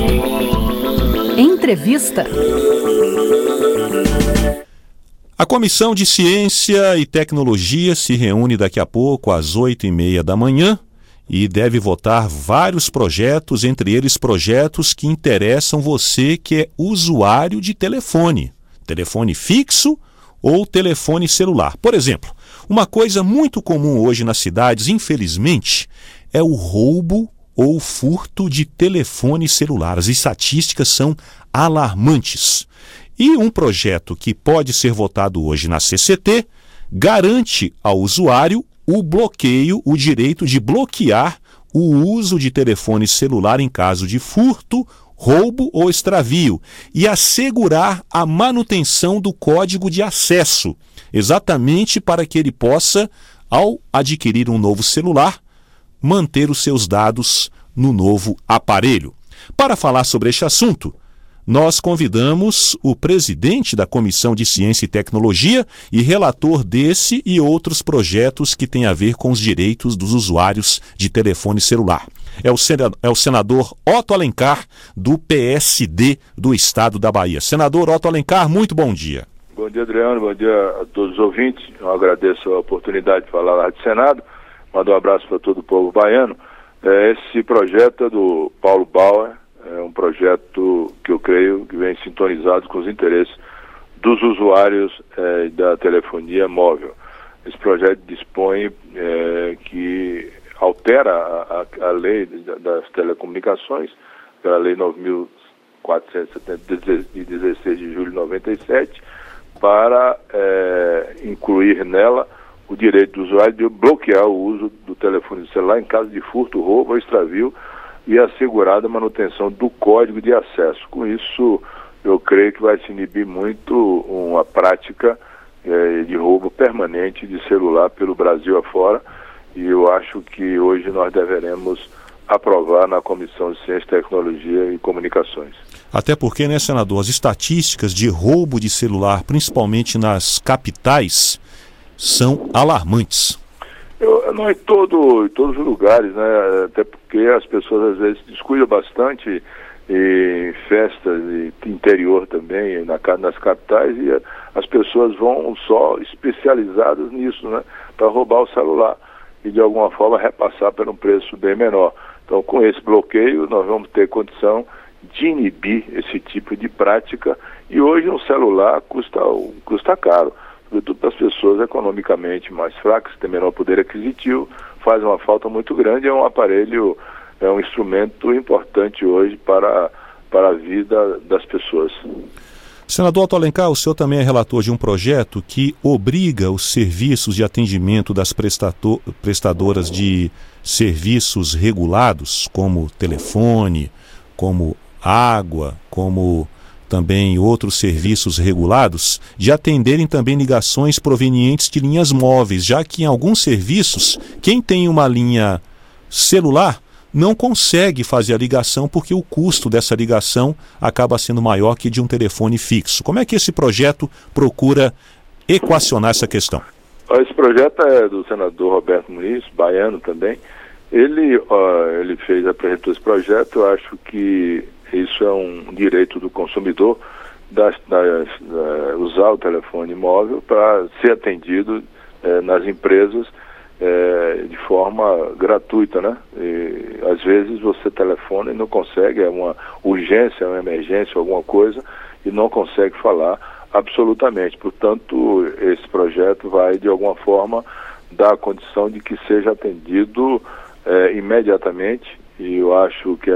Entrevista. A Comissão de Ciência e Tecnologia se reúne daqui a pouco às 8h30 da manhã e deve votar vários projetos, entre eles projetos que interessam você que é usuário de telefone fixo ou telefone celular. Por exemplo, uma coisa muito comum hoje nas cidades, infelizmente, é o roubo ou furto de telefone celular. As estatísticas são alarmantes. E um projeto que pode ser votado hoje na CCT garante ao usuário o direito de bloquear o uso de telefone celular em caso de furto, roubo ou extravio e assegurar a manutenção do código de acesso, exatamente para que ele possa, ao adquirir um novo celular, manter os seus dados no novo aparelho. Para falar sobre este assunto, nós convidamos o presidente da Comissão de Ciência e Tecnologia e relator desse e outros projetos que têm a ver com os direitos dos usuários de telefone celular. É o senador Otto Alencar, do PSD do Estado da Bahia. Senador Otto Alencar, muito bom dia. Bom dia, Adriano. Bom dia a todos os ouvintes. Eu agradeço a oportunidade de falar lá do Senado. Mando um abraço para todo o povo baiano. Esse projeto é do Paulo Bauer. É um projeto que eu creio que vem sintonizado com os interesses dos usuários da telefonia móvel. Esse projeto dispõe que altera a lei das telecomunicações, a lei 9.470 de 16 de julho de 97, para incluir nela o direito do usuário de bloquear o uso do telefone celular em caso de furto, roubo ou extravio, e assegurar a manutenção do código de acesso. Com isso, eu creio que vai se inibir muito uma prática de roubo permanente de celular pelo Brasil afora, e eu acho que hoje nós deveremos aprovar na Comissão de Ciência, Tecnologia e Comunicações. Até porque, né, senador, as estatísticas de roubo de celular, principalmente nas capitais, são alarmantes. Não em todos os lugares, né? Até porque as pessoas às vezes descuidam bastante em festas e interior também, nas capitais, e as pessoas vão só especializadas nisso, né? Para roubar o celular e de alguma forma repassar por um preço bem menor. Então, com esse bloqueio, nós vamos ter condição de inibir esse tipo de prática, e hoje um celular custa caro, sobretudo para as pessoas economicamente mais fracas, que têm menor poder aquisitivo, faz uma falta muito grande. É um aparelho, é um instrumento importante hoje para a vida das pessoas. Senador Otto Alencar, o senhor também é relator de um projeto que obriga os serviços de atendimento das prestadoras de serviços regulados, como telefone, como água, como também outros serviços regulados, de atenderem também ligações provenientes de linhas móveis, já que em alguns serviços, quem tem uma linha celular não consegue fazer a ligação porque o custo dessa ligação acaba sendo maior que de um telefone fixo. Como é que esse projeto procura equacionar essa questão? Esse projeto é do senador Roberto Muniz, baiano também. Ele apresentou esse projeto. Eu acho que isso é um direito do consumidor usar o telefone móvel para ser atendido nas empresas de forma gratuita, né? E, às vezes você telefona e não consegue, é uma urgência, é uma emergência, alguma coisa, e não consegue falar absolutamente. Portanto, esse projeto vai de alguma forma dar a condição de que seja atendido imediatamente. E eu acho que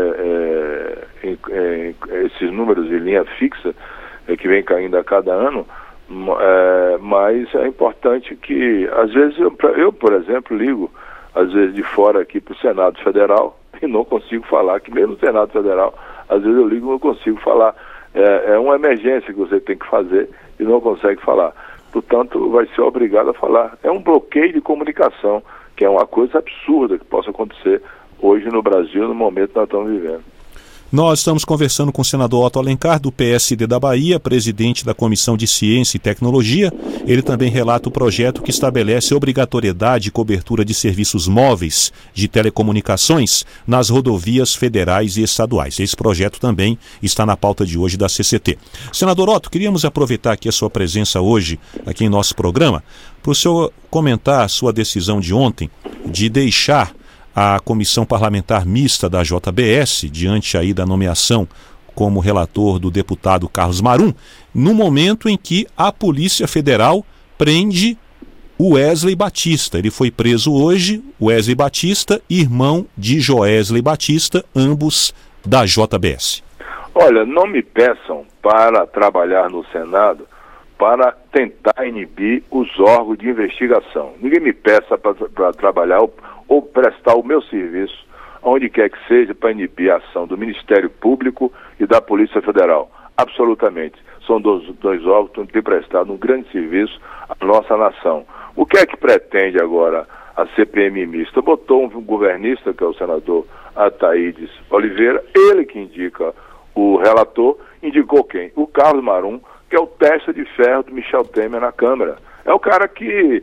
esses números de linha fixa que vem caindo a cada ano, mas é importante que, às vezes, eu, por exemplo, ligo, às vezes de fora aqui para o Senado Federal e não consigo falar, que mesmo no Senado Federal, às vezes eu ligo e não consigo falar. É uma emergência que você tem que fazer e não consegue falar. Portanto, vai ser obrigado a falar. É um bloqueio de comunicação, que é uma coisa absurda que possa acontecer hoje no Brasil, no momento que nós estamos vivendo. Nós estamos conversando com o senador Otto Alencar, do PSD da Bahia, presidente da Comissão de Ciência e Tecnologia. Ele também relata o projeto que estabelece obrigatoriedade e cobertura de serviços móveis de telecomunicações nas rodovias federais e estaduais. Esse projeto também está na pauta de hoje da CCT. Senador Otto, queríamos aproveitar aqui a sua presença hoje, aqui em nosso programa, para o senhor comentar a sua decisão de ontem de deixar a Comissão Parlamentar Mista da JBS, diante aí da nomeação como relator do deputado Carlos Marum, no momento em que a Polícia Federal prende o Wesley Batista. Ele foi preso hoje, Wesley Batista, irmão de Joesley Batista, ambos da JBS. Olha, não me peçam para trabalhar no Senado para tentar inibir os órgãos de investigação. Ninguém me peça para trabalhar ou prestar o meu serviço, onde quer que seja, para inibir a ação do Ministério Público e da Polícia Federal. Absolutamente. São dois órgãos que têm prestado um grande serviço à nossa nação. O que é que pretende agora a CPM mista? Botou um governista, que é o senador Ataídes Oliveira, ele que indica o relator, indicou quem? O Carlos Marum, que é o testa de ferro do Michel Temer na Câmara. É o cara que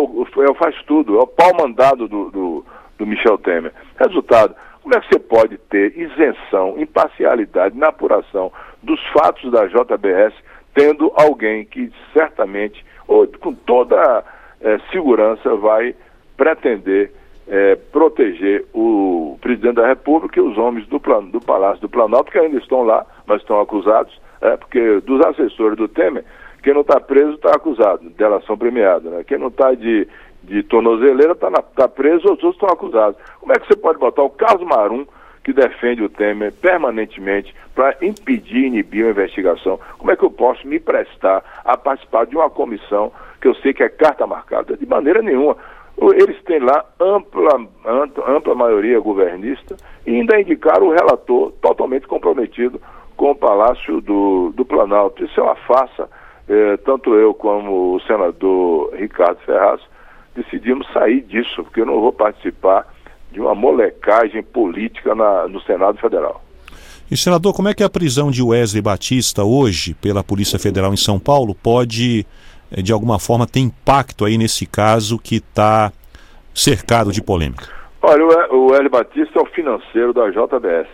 faz tudo, é o pau mandado do Michel Temer. Resultado, como é que você pode ter isenção, imparcialidade na apuração dos fatos da JBS, tendo alguém que certamente, ou com toda segurança, vai pretender proteger o presidente da República e os homens do Palácio do Planalto, que ainda estão lá, mas estão acusados, porque dos assessores do Temer, quem não está preso está acusado, delação premiada, né? Quem não está de tornozeleira está preso, os outros estão acusados. Como é que você pode botar o Carlos Marum, que defende o Temer permanentemente, para impedir, inibir a investigação? Como é que eu posso me prestar a participar de uma comissão que eu sei que é carta marcada? De maneira nenhuma. Eles têm lá ampla maioria governista e ainda indicaram o relator totalmente comprometido com o Palácio do Planalto. Isso é uma farsa. Tanto eu como o senador Ricardo Ferraz decidimos sair disso, porque eu não vou participar de uma molecagem política no Senado Federal. E, senador, como é que a prisão de Wesley Batista hoje pela Polícia Federal em São Paulo pode, de alguma forma, ter impacto aí nesse caso que está cercado de polêmica? Olha, o Wesley Batista é o financeiro da JBS.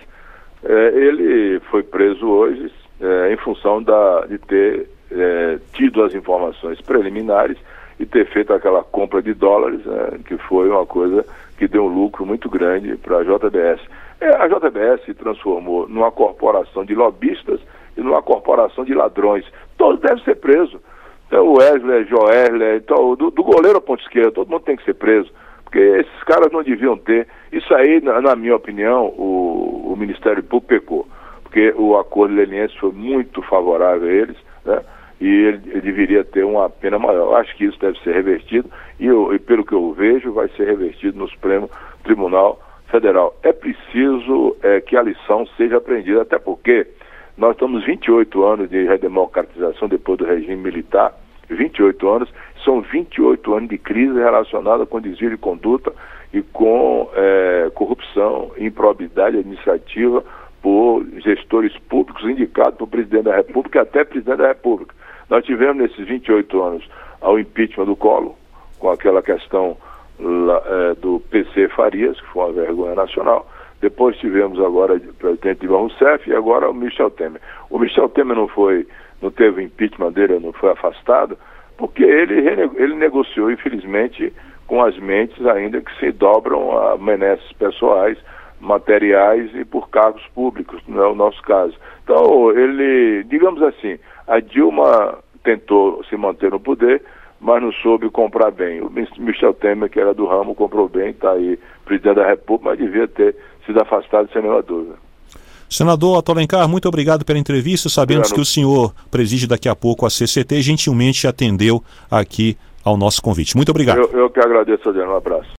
Ele foi preso hoje em função de ter tido as informações preliminares e ter feito aquela compra de dólares, que foi uma coisa que deu um lucro muito grande para a JBS. A JBS se transformou numa corporação de lobistas e numa corporação de ladrões. Todos devem ser presos. Então, o Wesley, Joesley, então, do goleiro ao ponto esquerdo, todo mundo tem que ser preso, porque esses caras não deviam ter. Isso aí, na minha opinião, o Ministério Público pecou, porque o acordo leniense foi muito favorável a eles, né? E ele deveria ter uma pena maior. Acho que isso deve ser revertido e pelo que eu vejo, vai ser revertido no Supremo Tribunal Federal. É preciso que a lição seja aprendida, até porque nós estamos 28 anos de redemocratização depois do regime militar, 28 anos, são 28 anos de crise relacionada com desvio de conduta e com corrupção e improbidade administrativa por gestores públicos indicados por presidente da República e até presidente da República. Nós tivemos nesses 28 anos ao impeachment do Collor, com aquela questão do PC Farias, que foi uma vergonha nacional. Depois tivemos agora o presidente Dilma Rousseff e agora o Michel Temer. O Michel Temer não teve o impeachment dele, não foi afastado, porque ele negociou, infelizmente, com as mentes ainda que se dobram a benesses pessoais, materiais e por cargos públicos, não é o nosso caso. Então, digamos assim, a Dilma tentou se manter no poder, mas não soube comprar bem. O Michel Temer, que era do ramo, comprou bem, está aí, presidente da República, mas devia ter sido afastado sem nenhuma dúvida. Senador Otto Alencar, muito obrigado pela entrevista. Sabemos que o senhor preside daqui a pouco a CCT e gentilmente atendeu aqui ao nosso convite. Muito obrigado. Eu que agradeço, Adriano. Um abraço.